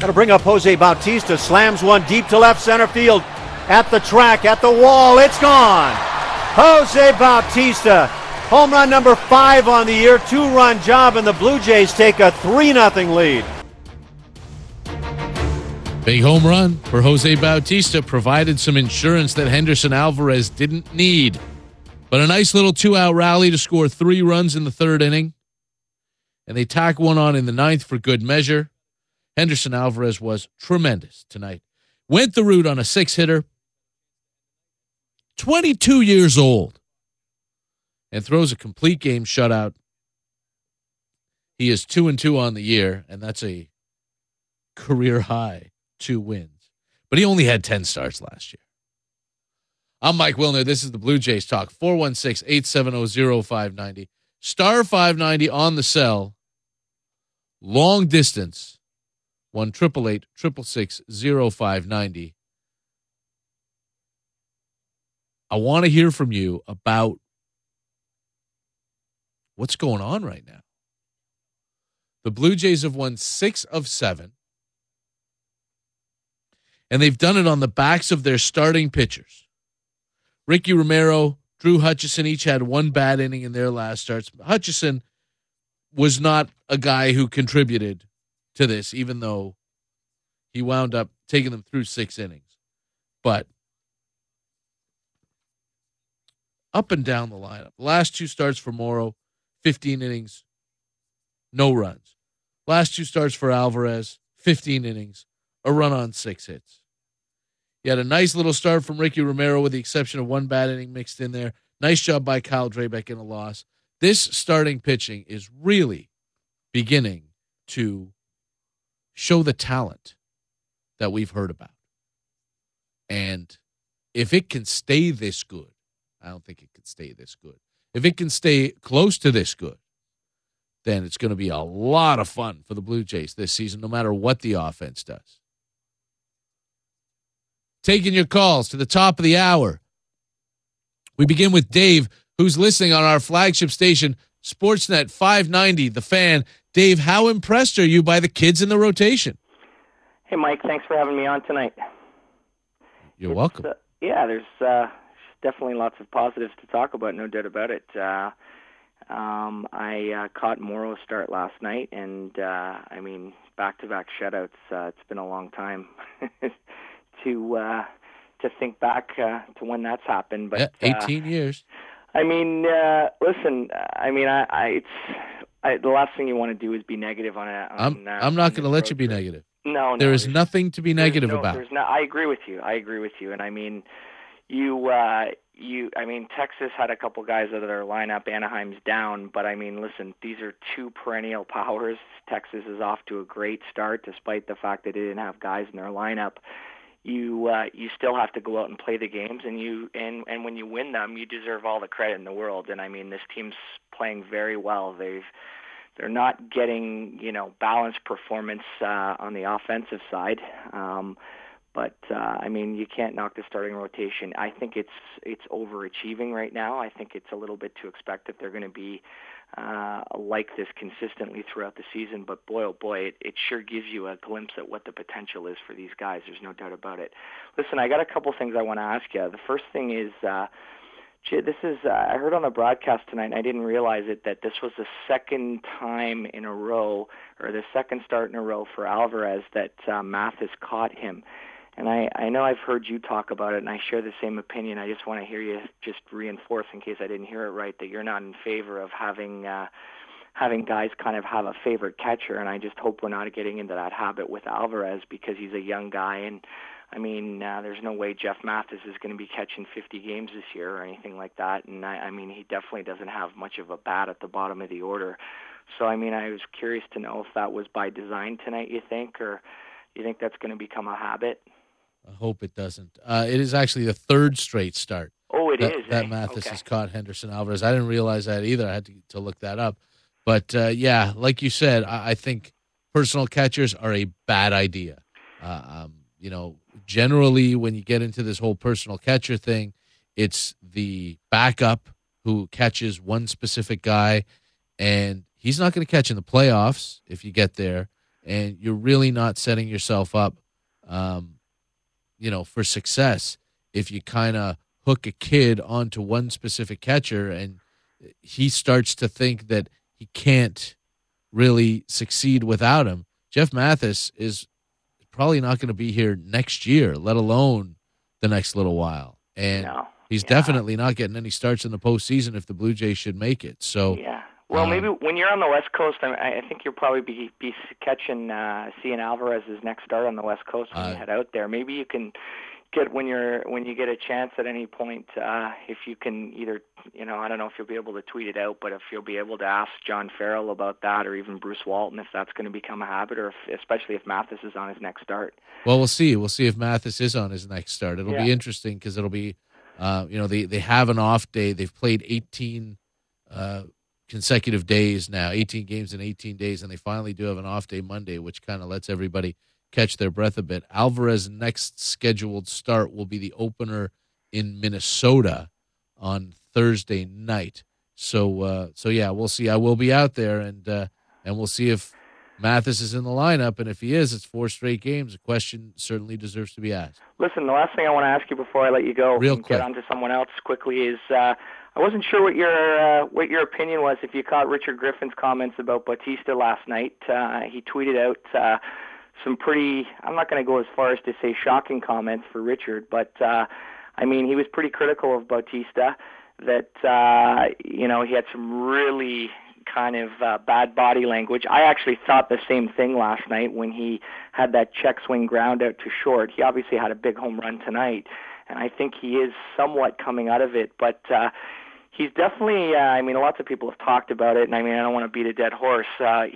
Got to bring up Jose Bautista. Slams one deep to left center field. At the track, at the wall, it's gone. Jose Bautista, home run number 5 on the year, 2-run job, and the Blue Jays take a 3-0 lead. Big home run for Jose Bautista, provided some insurance that Henderson Alvarez didn't need. But a nice little 2-out rally to score 3 runs in the 3rd inning. And they tack one on in the 9th for good measure. Henderson Alvarez was tremendous tonight. Went the route on a 6-hitter. 22 years old. And throws a complete game shutout. He is 2-2 on the year, and that's a career high 2 wins. But he only had 10 starts last year. I'm Mike Wilner. This is the Blue Jays Talk. 416-870-0590. Star 590 on the cell. Long distance. 1-888-666-0590. I want to hear from you about what's going on right now. The Blue Jays have won 6 of 7. And they've done it on the backs of their starting pitchers. Ricky Romero, Drew Hutchison each had 1 bad inning in their last starts. Hutchison was not a guy who contributed to this, even though he wound up taking them through 6 innings. But up and down the lineup. The last 2 starts for Morrow, 15 innings, no runs. Last 2 starts for Alvarez, 15 innings, a run on 6 hits. You had a nice little start from Ricky Romero with the exception of 1 bad inning mixed in there. Nice job by Kyle Drabek in a loss. This starting pitching is really beginning to show the talent that we've heard about. And if it can stay this good, I don't think it can stay this good. If it can stay close to this good, then it's going to be a lot of fun for the Blue Jays this season, no matter what the offense does. Taking your calls to the top of the hour. We begin with Dave, who's listening on our flagship station, Sportsnet 590, The Fan. Dave, how impressed are you by the kids in the rotation? Hey, Mike, thanks for having me on tonight. You're welcome. There's definitely lots of positives to talk about, no doubt about it. I caught Morrow's start last night, and, back-to-back shutouts. It's been a long time to think back to when that's happened. But 18 years. Listen. The last thing you want to do is be negative on it. I'm not going to let you be negative. No, there is nothing to be negative about. I agree with you. And Texas had a couple guys out of their lineup. Anaheim's down, but listen, these are 2 perennial powers. Texas is off to a great start, despite the fact that they didn't have guys in their lineup. You still have to go out and play the games, and when you win them, you deserve all the credit in the world. And this team's playing very well. They're not getting balanced performance on the offensive side. But you can't knock the starting rotation. I think it's overachieving right now. I think it's a little bit to expect that they're going to be like this consistently throughout the season. But boy, oh boy, it sure gives you a glimpse at what the potential is for these guys. There's no doubt about it. Listen, I got a couple things I want to ask you. The first thing is, I heard on the broadcast tonight, and I didn't realize it, that this was the second time in a row, or the second start in a row for Alvarez that Mathis caught him. And I know I've heard you talk about it, and I share the same opinion. I just want to hear you just reinforce, in case I didn't hear it right, that you're not in favor of having guys kind of have a favorite catcher. And I just hope we're not getting into that habit with Alvarez, because he's a young guy. And, there's no way Jeff Mathis is going to be catching 50 games this year or anything like that. And, he definitely doesn't have much of a bat at the bottom of the order. So, I was curious to know if that was by design tonight, you think, or you think that's going to become a habit? I hope it doesn't. It is actually the 3rd straight start. Oh, it is. That Mathis has caught Henderson Alvarez. I didn't realize that either. I had to look that up. But, like you said, I think personal catchers are a bad idea. Generally when you get into this whole personal catcher thing, it's the backup who catches one specific guy, and he's not going to catch in the playoffs if you get there. and you're really not setting yourself up, for success if you kind of hook a kid onto one specific catcher and he starts to think that he can't really succeed without him. Jeff Mathis is probably not going to be here next year, let alone the next little while. And he's definitely not getting any starts in the postseason if the Blue Jays should make it. So well, maybe when you're on the West Coast, I think you'll probably be seeing Alvarez's next start on the West Coast when you head out there. Maybe you can get when you get a chance at any point, if you can either, I don't know if you'll be able to tweet it out, but if you'll be able to ask John Farrell about that, or even Bruce Walton, if that's going to become a habit, or especially if Mathis is on his next start. Well, we'll see. We'll see if Mathis is on his next start. It'll be interesting because it'll be, they have an off day. They've played 18 consecutive days now, 18 games in 18 days, and they finally do have an off day Monday, which kind of lets everybody catch their breath a bit. Alvarez's next scheduled start will be the opener in Minnesota on Thursday night. So yeah, we'll see. I will be out there, and we'll see if Mathis is in the lineup, and if he is, it's 4 straight games. The question certainly deserves to be asked. Listen, the last thing I want to ask you before I let you go and get on to someone else quickly is I wasn't sure what your opinion was if you caught Richard Griffin's comments about Bautista last night. He tweeted out some pretty, I'm not going to go as far as to say shocking comments for Richard, but he was pretty critical of Bautista, that he had some really kind of bad body language. I actually thought the same thing last night when he had that check swing ground out to short. He obviously had a big home run tonight, and I think he is somewhat coming out of it, but he's definitely, lots of people have talked about it, and I don't want to beat a dead horse.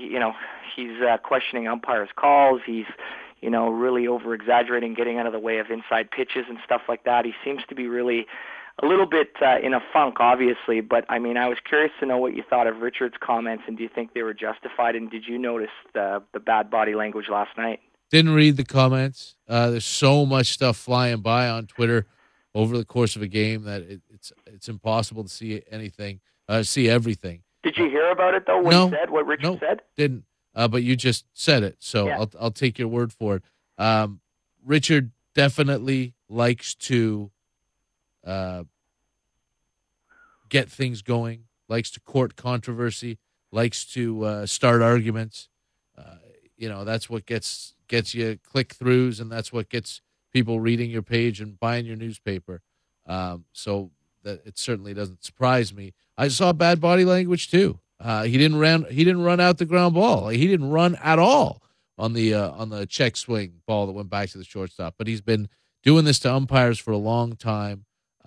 He's questioning umpires' calls. He's, really over-exaggerating, getting out of the way of inside pitches and stuff like that. He seems to be really a little bit in a funk, obviously, but, I was curious to know what you thought of Richard's comments, and do you think they were justified, and did you notice the bad body language last night? Didn't read the comments. There's so much stuff flying by on Twitter over the course of a game that it's impossible to see anything, see everything. Did you hear about it though when he said what Richard said? Didn't. But you just said it, so yeah. I'll take your word for it. Richard definitely likes to get things going, likes to court controversy, likes to start arguments. That's what gets you click-throughs, and that's what gets people reading your page and buying your newspaper. So that it certainly doesn't surprise me. I saw bad body language too. He didn't run out the ground ball. He didn't run at all on the check swing ball that went back to the shortstop. But he's been doing this to umpires for a long time.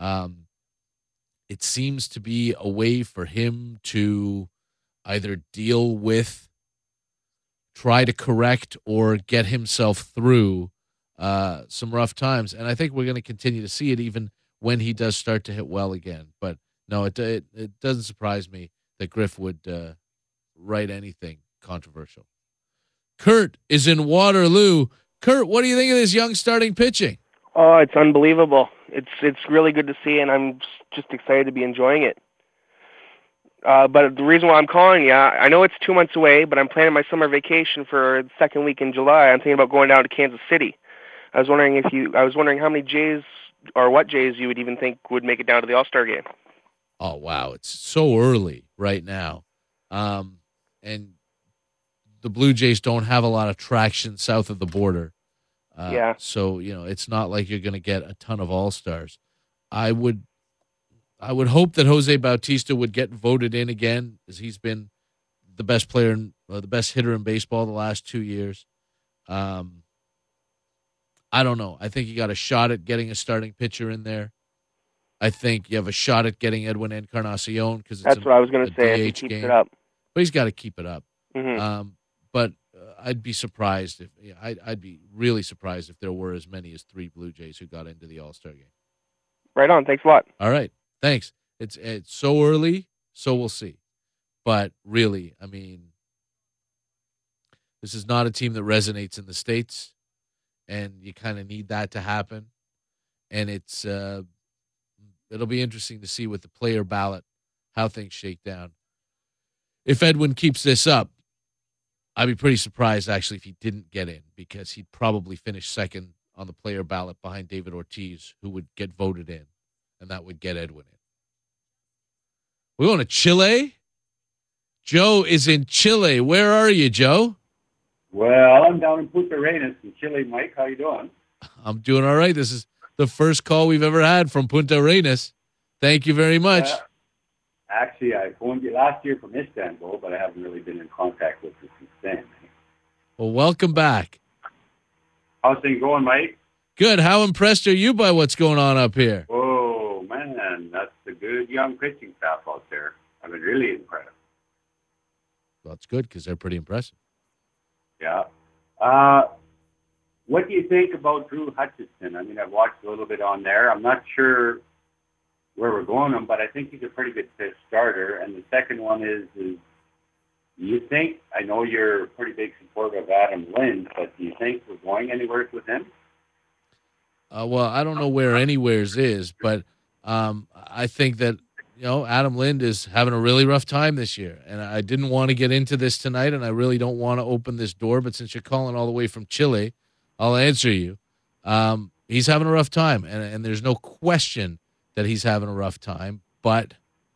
It seems to be a way for him to either deal with, try to correct, or get himself through some rough times. And I think we're going to continue to see it even when he does start to hit well again. But no, it doesn't surprise me that Griff would write anything controversial. Kurt is in Waterloo. Kurt, what do you think of this young starting pitching? Oh, it's unbelievable. It's really good to see, and I'm just excited to be enjoying it. But the reason why I'm calling you, I know it's 2 months away, but I'm planning my summer vacation for the second week in July. I'm thinking about going down to Kansas City. I was wondering how many Jays or what Jays you would even think would make it down to the All-Star game. Oh, wow. It's so early right now. And the Blue Jays don't have a lot of traction south of the border. So, it's not like you're going to get a ton of All-Stars. I would hope that Jose Bautista would get voted in again, as he's been the best player, the best hitter in baseball the last 2 years. I don't know. I think you got a shot at getting a starting pitcher in there. I think you have a shot at getting Edwin Encarnacion because that's what I was going to say. If he keeps it up, but he's got to keep it up. Mm-hmm. But I'd be surprised I'd be really surprised if there were as many as 3 Blue Jays who got into the All-Star game. Right on. Thanks a lot. All right. Thanks. It's so early, so we'll see. But really, this is not a team that resonates in the States, and you kind of need that to happen. And it'll be interesting to see with the player ballot how things shake down. If Edwin keeps this up, I'd be pretty surprised, actually, if he didn't get in, because he'd probably finish second on the player ballot behind David Ortiz, who would get voted in, and that would get Edwin in. We're going to Chile. Joe is in Chile. Where are you, Joe? Well, I'm down in Punta Arenas in Chile, Mike. How you doing? I'm doing all right. This is the first call we've ever had from Punta Arenas. Thank you very much. Actually, I phoned you last year from Istanbul, but I haven't really been in contact with you since then. Well, welcome back. How's things going, Mike? Good. How impressed are you by what's going on up here? Oh, man, that's a good young pitching staff out there. I've been really impressed. Well, it's good because they're pretty impressive. Yeah. What do you think about Drew Hutchison? I mean, I've watched a little bit on there. I'm not sure where we're going on, but I think he's a pretty good fifth starter. And the second one is you think, I know you're a pretty big supporter of Adam Lind, but do you think we're going anywhere with him? Well, I don't know where anywheres is, but I think that, Adam Lind is having a really rough time this year. And I didn't want to get into this tonight, and I really don't want to open this door. But since you're calling all the way from Chile, I'll answer you. He's having a rough time, and there's no question that he's having a rough time. But,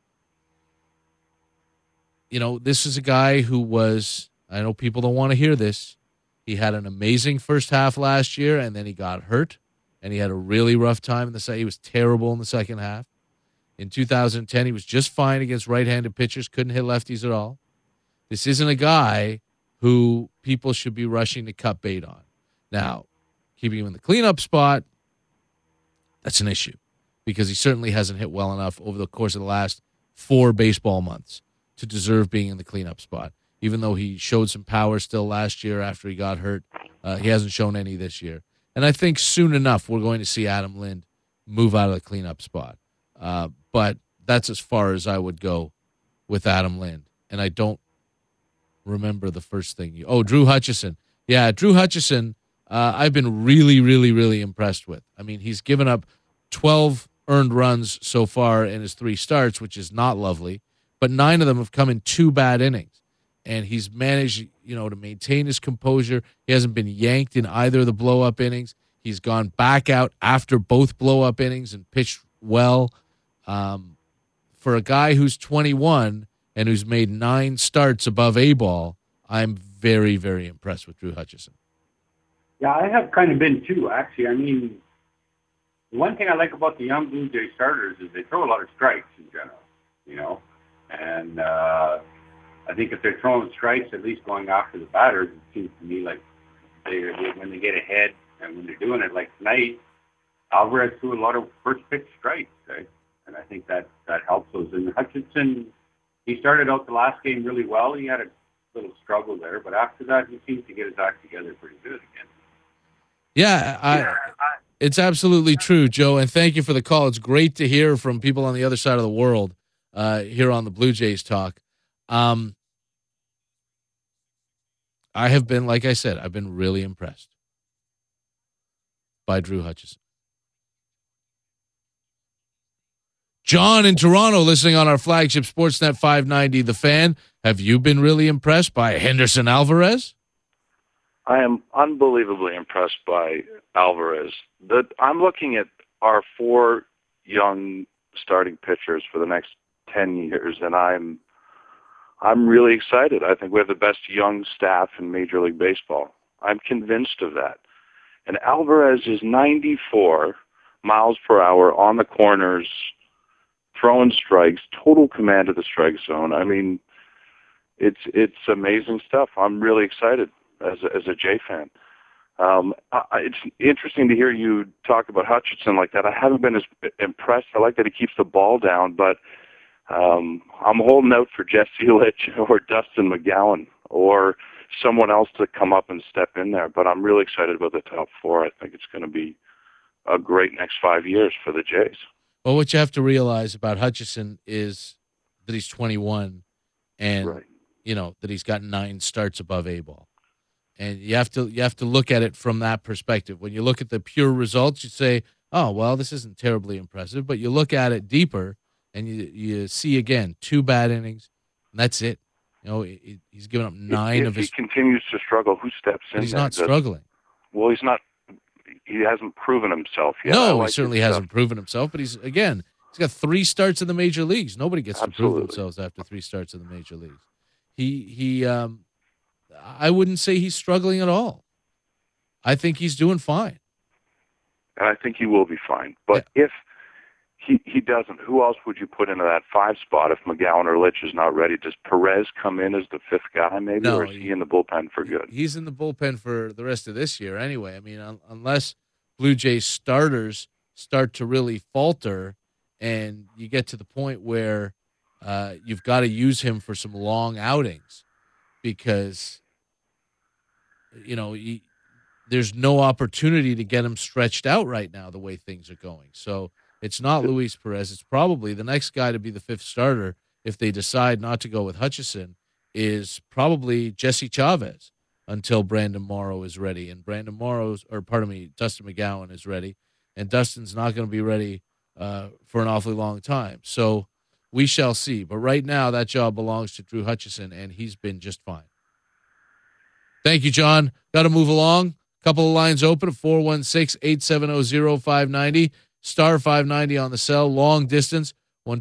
this is a guy who was, I know people don't want to hear this, he had an amazing first half last year, and then he got hurt, and he had a really rough time in the second. He was terrible in the second half. In 2010, he was just fine against right-handed pitchers, couldn't hit lefties at all. This isn't a guy who people should be rushing to cut bait on. Now, keeping him in the cleanup spot, that's an issue, because he certainly hasn't hit well enough over the course of the last 4 baseball months to deserve being in the cleanup spot. Even though he showed some power still last year after he got hurt, he hasn't shown any this year. And I think soon enough we're going to see Adam Lind move out of the cleanup spot. But that's as far as I would go with Adam Lind. And I don't remember the first thing Drew Hutchison. Yeah, Drew Hutchison, I've been really, really, really impressed with. I mean, he's given up 12 earned runs so far in his 3 starts, which is not lovely, but 9 of them have come in 2 bad innings. And he's managed, to maintain his composure. He hasn't been yanked in either of the blow-up innings. He's gone back out after both blow-up innings and pitched well. For a guy who's 21 and who's made 9 starts above A-ball, I'm very, very impressed with Drew Hutchison. Yeah, I have kind of been too, actually. I mean, the one thing I like about the young Blue Jay starters is they throw a lot of strikes in general, and I think if they're throwing strikes, at least going after the batters, it seems to me like when they get ahead and when they're doing it, like tonight, Alvarez threw a lot of first pitch strikes, right? And I think that helps those. And Hutchinson, he started out the last game really well. He had a little struggle there, but after that, he seems to get his act together pretty good again. Yeah, it's absolutely true, Joe, and thank you for the call. It's great to hear from people on the other side of the world here on the Blue Jays Talk. I have been, like I said, I've been really impressed by Drew Hutchison. John in Toronto, listening on our flagship Sportsnet 590, The Fan. Have you been really impressed by Henderson Alvarez? I am unbelievably impressed by Alvarez. I'm looking at our 4 young starting pitchers for the next 10 years, and I'm really excited. I think we have the best young staff in Major League Baseball. I'm convinced of that. And Alvarez is 94 miles per hour on the corners, throwing strikes, total command of the strike zone. I mean, it's amazing stuff. I'm really excited as a Jay fan. It's interesting to hear you talk about Hutchinson like that. I haven't been as impressed. I like that he keeps the ball down, but I'm holding out for Jesse Litch or Dustin McGowan or someone else to come up and step in there. But I'm really excited about the top 4. I think it's going to be a great next 5 years for the Jays. Well, what you have to realize about Hutchison is that he's 21 and, right. That he's got 9 starts above A-ball. And you have to look at it from that perspective. When you look at the pure results, you say, oh, well, this isn't terribly impressive. But you look at it deeper, and you see, again, 2 bad innings, and that's it. You know, he's given up 9 if of his. If he continues to struggle, who steps in? He's not struggling. Well, he's not. He hasn't proven himself yet. No, he certainly hasn't proven himself. But he's got 3 starts in the major leagues. Nobody gets to prove themselves after 3 starts in the major leagues. I wouldn't say he's struggling at all. I think he's doing fine. And I think he will be fine. But if he doesn't, who else would you put into that 5 spot if McGowan or Litch is not ready? Does Perez come in as the 5th guy maybe, no, or is he in the bullpen for good? He's in the bullpen for the rest of this year anyway. I mean, unless Blue Jays starters start to really falter and you get to the point where you've got to use him for some long outings because, you know, there's no opportunity to get him stretched out right now the way things are going. So it's not Luis Perez. It's probably the next guy to be the 5th starter if they decide not to go with Hutchison is probably Jesse Chavez until Brandon Morrow is ready. And Dustin McGowan is ready. And Dustin's not going to be ready for an awfully long time. So we shall see. But right now that job belongs to Drew Hutchison, and he's been just fine. Thank you, John. Got to move along. Couple of lines open at 416-870-0590. Star 590 on the cell. Long distance,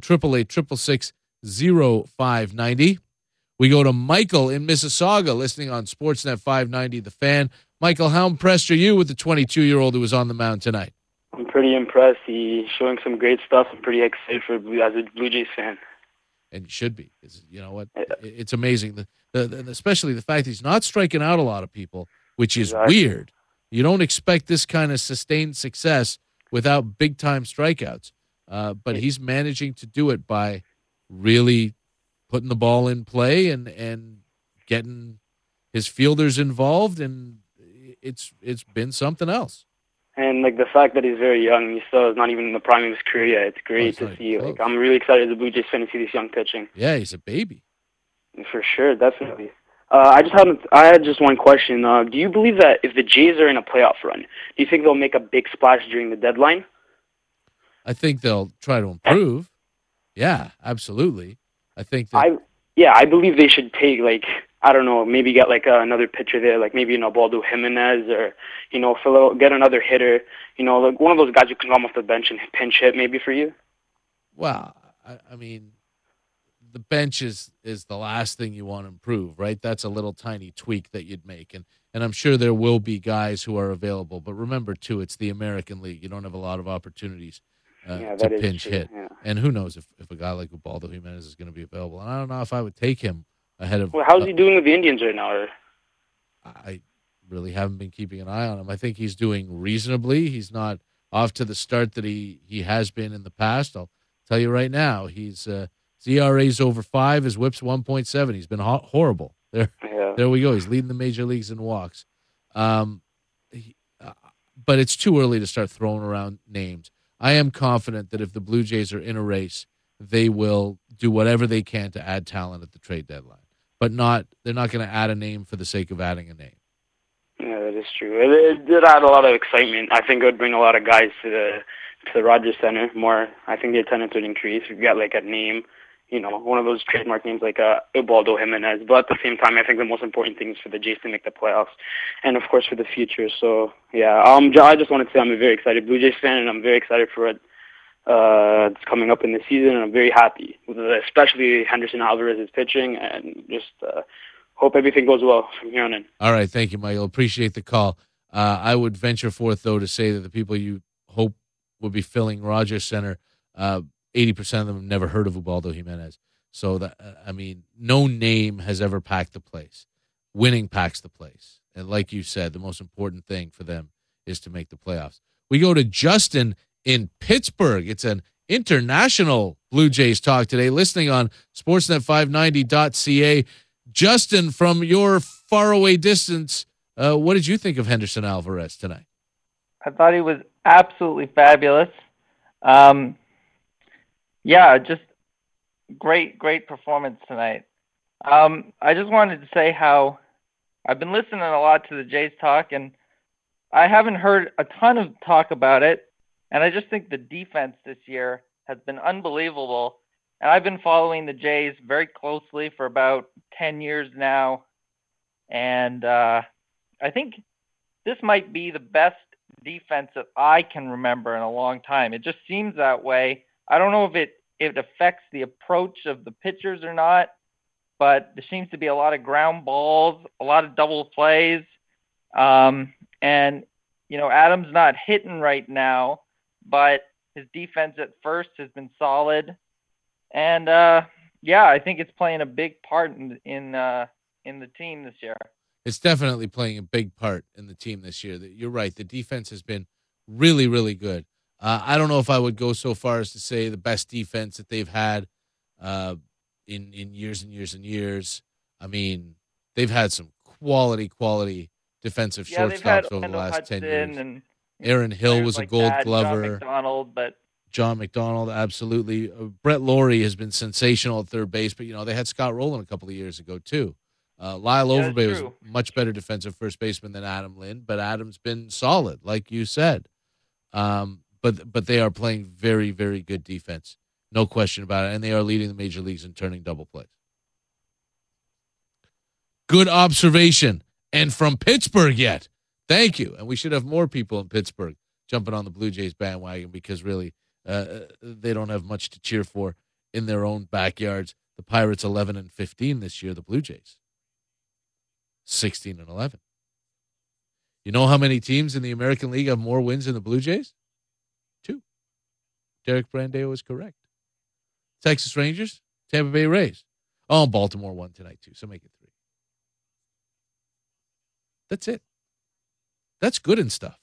1-888-666-0590. We go to Michael in Mississauga, listening on Sportsnet 590, The Fan. Michael, how impressed are you with the 22-year-old who was on the mound tonight? I'm pretty impressed. He's showing some great stuff. I'm pretty excited as a Blue Jays fan. And you should be. You know what? It's amazing. Especially the fact he's not striking out a lot of people, which is weird. You don't expect this kind of sustained success without big-time strikeouts. But he's managing to do it by really putting the ball in play and getting his fielders involved, and it's been something else. And, like, the fact that he's very young, he still is not even in the prime of his career yet. It's great to see. Like, I'm really excited as a Blue Jays fan to see this young pitching. Yeah, he's a baby. For sure, definitely. I had just one question. Do you believe that if the Jays are in a playoff run, do you think they'll make a big splash during the deadline? I think they'll try to improve. Yeah, absolutely. I think that. I believe they should take, like, I don't know, maybe get like another pitcher there, like maybe Ubaldo Jimenez, or get another hitter, like one of those guys who can come off the bench and pinch hit maybe for you. Well, I mean, the bench is the last thing you want to improve, right? That's a little tiny tweak that you'd make, and I'm sure there will be guys who are available. But remember too, it's the American League. You don't have a lot of opportunities to pinch hit, and who knows if a guy like Ubaldo Jimenez is going to be available. And I don't know if I would take him ahead of. Well, how's he doing with the Indians right now? I really haven't been keeping an eye on him. I think he's doing reasonably. He's not off to the start that he has been in the past. I'll tell you right now, his ERA's over 5, his WHIP's 1.7. He's been horrible. There we go. He's leading the major leagues in walks. But it's too early to start throwing around names. I am confident that if the Blue Jays are in a race, they will do whatever they can to add talent at the trade deadline. But they're not going to add a name for the sake of adding a name. Yeah, that is true. It did add a lot of excitement. I think it would bring a lot of guys to the Rogers Center more. I think the attendance would increase. We've got like a name, one of those trademark names like Ubaldo Jimenez. But at the same time, I think the most important thing is for the Jays to make the playoffs, and of course for the future. So yeah, I just wanted to say I'm a very excited Blue Jays fan, and I'm very excited for it. It's coming up in the season, and I'm very happy, especially Henderson Alvarez's pitching, and just hope everything goes well from here on in. All right, thank you, Michael. Appreciate the call. I would venture forth, though, to say that the people you hope would be filling Rogers Center, 80% of them have never heard of Ubaldo Jimenez. So, no name has ever packed the place. Winning packs the place. And like you said, the most important thing for them is to make the playoffs. We go to Justin in Pittsburgh. It's an international Blue Jays talk today, listening on sportsnet590.ca. Justin, from your faraway distance, what did you think of Henderson Alvarez tonight? I thought he was absolutely fabulous. Just great performance tonight. I just wanted to say how I've been listening a lot to the Jays talk, and I haven't heard a ton of talk about it. And I just think the defense this year has been unbelievable. And I've been following the Jays very closely for about 10 years now. And I think this might be the best defense that I can remember in a long time. It just seems that way. I don't know if it affects the approach of the pitchers or not, but there seems to be a lot of ground balls, a lot of double plays. And, you know, Adams not hitting right now, but his defense at first has been solid. And, yeah, I think it's playing a big part in the team this year. It's definitely playing a big part in the team this year. You're right. The defense has been really, really good. I don't know if I would go so far as to say the best defense that they've had in years and years and years. I mean, they've had some quality defensive shortstops over the last 10 years. And Aaron Hill was a Gold Glover. John McDonald, absolutely. Brett Laurie has been sensational at third base, but, you know, they had Scott Rowland a couple of years ago, too. Lyle Overbay was a much better defensive first baseman than Adam Lind, but Adam's been solid, like you said. But they are playing very, very good defense. No question about it. And they are leading the major leagues in turning double plays. Good observation. And from Pittsburgh yet. Thank you. And we should have more people in Pittsburgh jumping on the Blue Jays bandwagon because really they don't have much to cheer for in their own backyards. The Pirates 11-15 this year, the Blue Jays 16-11. You know how many teams in the American League have more wins than the Blue Jays? 2. Derek Brandeo is correct. Texas Rangers, Tampa Bay Rays. Oh, Baltimore won tonight too, so make it 3. That's it. That's good and stuff.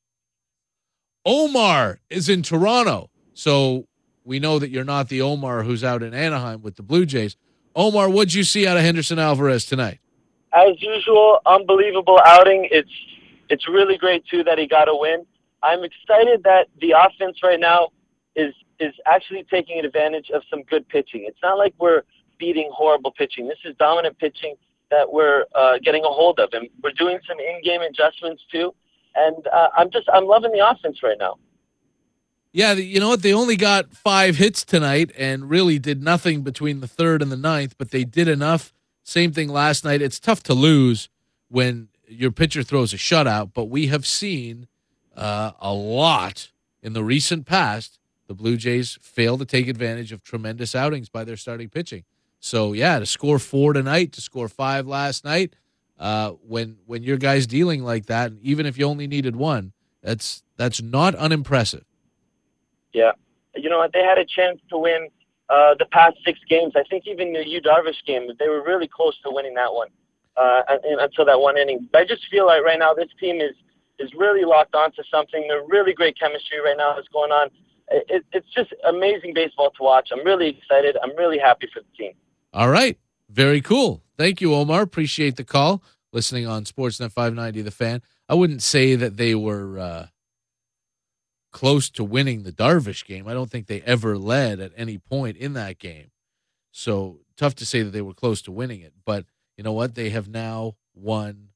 Omar is in Toronto, so we know that you're not the Omar who's out in Anaheim with the Blue Jays. Omar, what'd you see out of Henderson Alvarez tonight? As usual, unbelievable outing. It's really great, too, that he got a win. I'm excited that the offense right now is actually taking advantage of some good pitching. It's not like we're beating horrible pitching. This is dominant pitching that we're getting a hold of, and we're doing some in-game adjustments, too. And I'm loving the offense right now. Yeah, you know what? They only got 5 hits tonight and really did nothing between the 3rd and the 9th, but they did enough. Same thing last night. It's tough to lose when your pitcher throws a shutout, but we have seen a lot in the recent past. The Blue Jays fail to take advantage of tremendous outings by their starting pitching. So, yeah, to score 4 tonight, to score 5 last night, when your guy's dealing like that, even if you only needed 1, that's not unimpressive. Yeah. You know what? They had a chance to win the past 6 games. I think even the Yu Darvish game, they were really close to winning that one until that one inning. But I just feel like right now this team is really locked onto something. They're really great chemistry right now that's going on. It's just amazing baseball to watch. I'm really excited. I'm really happy for the team. All right. Very cool. Thank you, Omar. Appreciate the call. Listening on Sportsnet 590, The Fan. I wouldn't say that they were close to winning the Darvish game. I don't think they ever led at any point in that game. So tough to say that they were close to winning it. But you know what? They have now won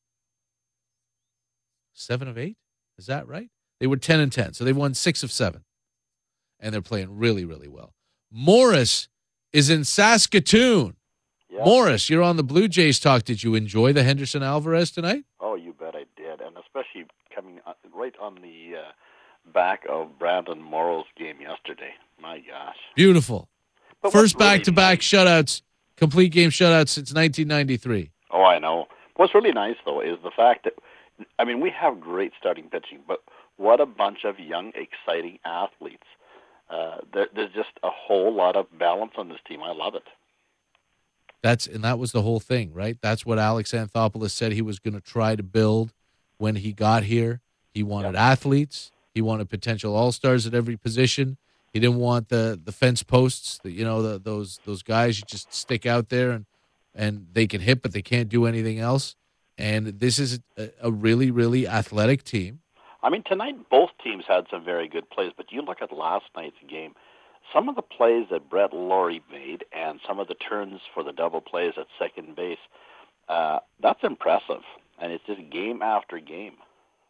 7 of 8. Is that right? They were 10-10. So they've won 6 of 7. And they're playing really, really well. Morris is in Saskatoon. Yeah. Morris, you're on the Blue Jays talk. Did you enjoy the Henderson Alvarez tonight? Oh, you bet I did. And especially coming right on the back of Brandon Morrow's game yesterday. My gosh. Beautiful. But First really back-to-back shutouts, complete game shutouts since 1993. Oh, I know. What's really nice, though, is the fact that, I mean, we have great starting pitching, but what a bunch of young, exciting athletes. There's just a whole lot of balance on this team. I love it. That was the whole thing, right? That's what Alex Anthopoulos said he was going to try to build when he got here. He wanted athletes. He wanted potential all-stars at every position. He didn't want the fence posts, those guys you just stick out there and they can hit, but they can't do anything else. And this is a really, really athletic team. I mean, tonight both teams had some very good plays, but you look at last night's game, some of the plays that Brett Laurie made and some of the turns for the double plays at second base, that's impressive. And it's just game after game.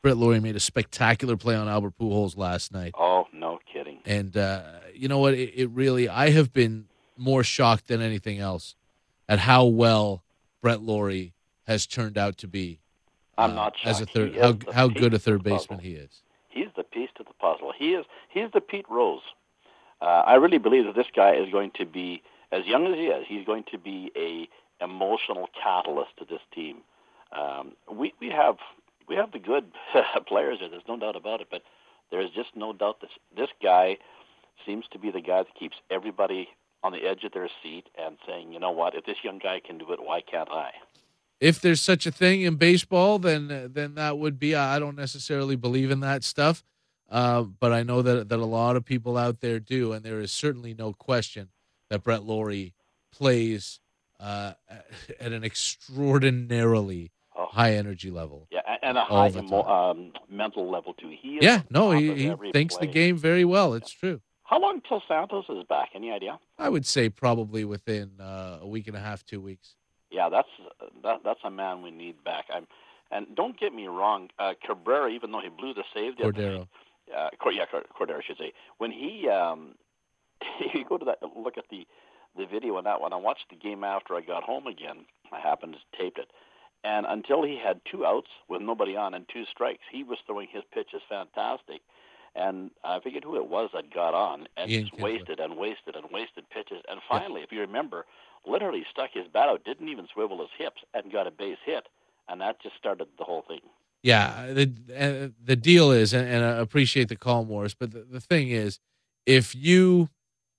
Brett Lawrie made a spectacular play on Albert Pujols last night. Oh, no kidding. And you know what? It really, I have been more shocked than anything else at how well Brett Lawrie has turned out to be. I'm not shocked. As a third, how good a third baseman he is. He's the piece to the puzzle. He's the Pete Rose. I really believe that this guy is going to be, as young as he is, he's going to be a emotional catalyst to this team. We have the good players there. There's no doubt about it. But there's just no doubt that this guy seems to be the guy that keeps everybody on the edge of their seat and saying, you know what, if this young guy can do it, why can't I? If there's such a thing in baseball, then that would be. I don't necessarily believe in that stuff, but I know that a lot of people out there do, and there is certainly no question that Brett Lawrie plays at an extraordinarily high energy level. Yeah, and a high mental level too. He thinks the game very well. It's true. How long till Santos is back? Any idea? I would say probably within a week and a half, 2 weeks. Yeah, that's a man we need back. And don't get me wrong, Cabrera, even though he blew the save, Cordero. Cordero, I should say. When he you go to that, look at the video on that one. I watched the game after I got home again. I happened to tape it, and until he had 2 outs with nobody on and 2 strikes, he was throwing his pitches fantastic. And I forget who it was that got on and just wasted pitches. And finally, if you remember, literally stuck his bat out, didn't even swivel his hips, and got a base hit. And that just started the whole thing. Yeah, the deal is, and I appreciate the call, Morris, but the thing is, if you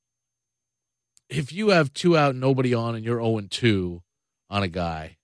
have 2 out, nobody on, and you're 0-2 on a guy,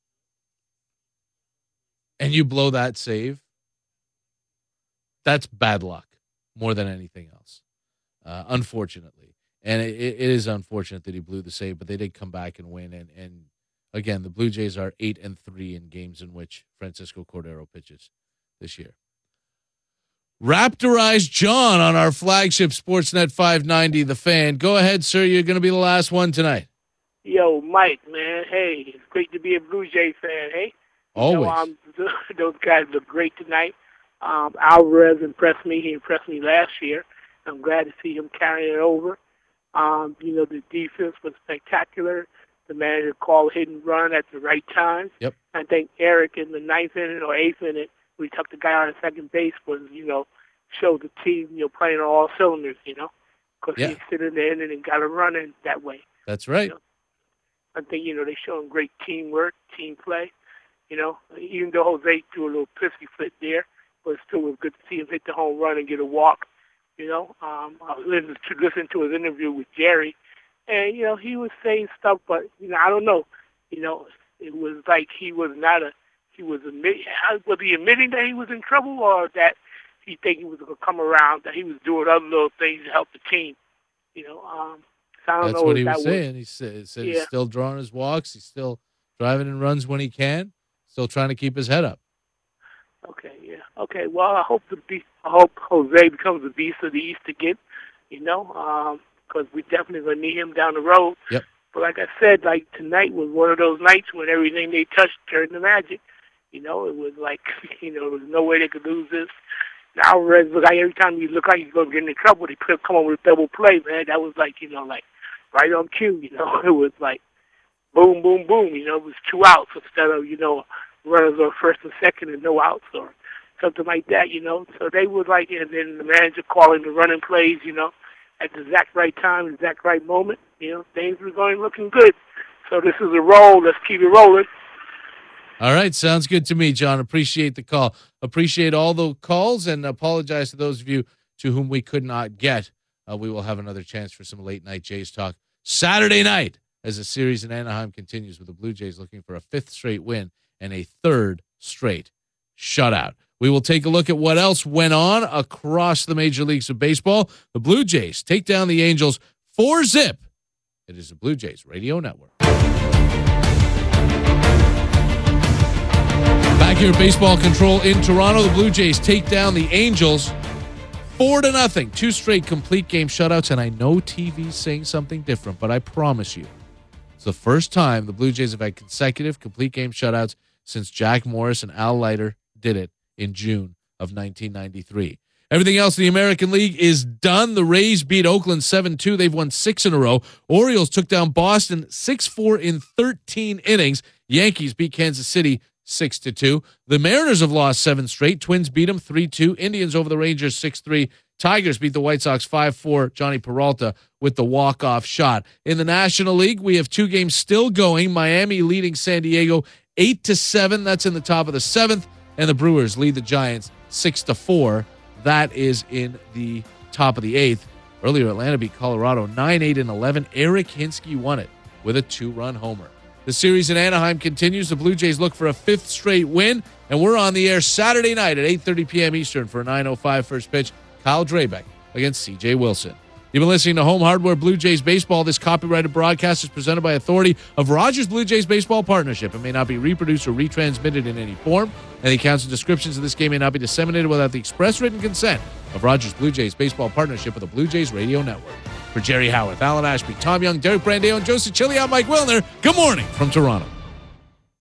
and you blow that save, that's bad luck more than anything else, unfortunately. And it is unfortunate that he blew the save, but they did come back and win. And again, the Blue Jays are 8-3 in games in which Francisco Cordero pitches this year. Raptorize John on our flagship Sportsnet 590, The Fan. Go ahead, sir. You're going to be the last one tonight. Yo, Mike, man. Hey, it's great to be a Blue Jay fan, hey? Always. Those guys look great tonight. Alvarez impressed me. He impressed me last year. I'm glad to see him carrying it over. The defense was spectacular. The manager called hit and run at the right time. Yep. I think Eric in the 9th inning or 8th inning, we took the guy on at second base was, showed the team, playing on all cylinders, because he stood in the inning and got a run in that way. That's right. I think, they showing great teamwork, team play. Even though Jose threw a little pissy fit there, but it still was good to see him hit the home run and get a walk. I was listening to his interview with Jerry, and, he was saying stuff, but, I don't know. It was like was he admitting that he was in trouble, or that he think he was going to come around, that he was doing other little things to help the team? So I don't know. That's what he was saying. He said he's still drawing his walks. He's still driving and runs when he can. Still trying to keep his head up. Okay, yeah. Okay, well, I hope Jose becomes the beast of the East again, because we definitely going to need him down the road. Yep. But like I said, tonight was one of those nights when everything they touched turned to magic. It was like, there was no way they could lose this. Alvarez looked like every time he looked like he's going to get into trouble, they could come up with a double play, man. That was like, right on cue, It was like boom, boom, boom, It was 2 outs instead of, runners on first and second and no outs or something like that, So they would and then the manager calling the running plays, at the exact right time, exact right moment, things were looking good. So this is a roll. Let's keep it rolling. All right. Sounds good to me, John. Appreciate the call. Appreciate all the calls and apologize to those of you to whom we could not get. We will have another chance for some late night Jays talk Saturday night as the series in Anaheim continues with the Blue Jays looking for a 5th straight win and a 3rd straight shutout. We will take a look at what else went on across the major leagues of baseball. The Blue Jays take down the Angels 4-0. It is the Blue Jays Radio Network. Back here at Baseball Control in Toronto, the Blue Jays take down the Angels 4-0. 2 straight complete game shutouts, and I know TV's saying something different, but I promise you, it's the first time the Blue Jays have had consecutive complete game shutouts since Jack Morris and Al Leiter did it in June of 1993. Everything else in the American League is done. The Rays beat Oakland 7-2. They've won 6 in a row. Orioles took down Boston 6-4 in 13 innings. Yankees beat Kansas City 6-2. The Mariners have lost 7 straight. Twins beat them 3-2. Indians over the Rangers 6-3. Tigers beat the White Sox 5-4. Johnny Peralta with the walk-off shot. In the National League, we have 2 games still going. Miami leading San Diego 8-7. That's in the top of the 7th. And the Brewers lead the Giants 6-4. That is in the top of the 8th. Earlier, Atlanta beat Colorado 9-8-11. Eric Hinsky won it with a 2-run homer. The series in Anaheim continues. The Blue Jays look for a 5th straight win, and we're on the air Saturday night at 8:30 p.m. Eastern for a 9:05 first pitch. Kyle Drabeck against C.J. Wilson. You've been listening to Home Hardware Blue Jays Baseball. This copyrighted broadcast is presented by authority of Rogers Blue Jays Baseball Partnership. It may not be reproduced or retransmitted in any form, and the accounts and descriptions of this game may not be disseminated without the express written consent of Rogers Blue Jays Baseball Partnership with the Blue Jays Radio Network. For Jerry Howarth, Alan Ashby, Tom Young, Derek Brandeo, and Joe Cicilli, I'm Mike Wilner. Good morning from Toronto.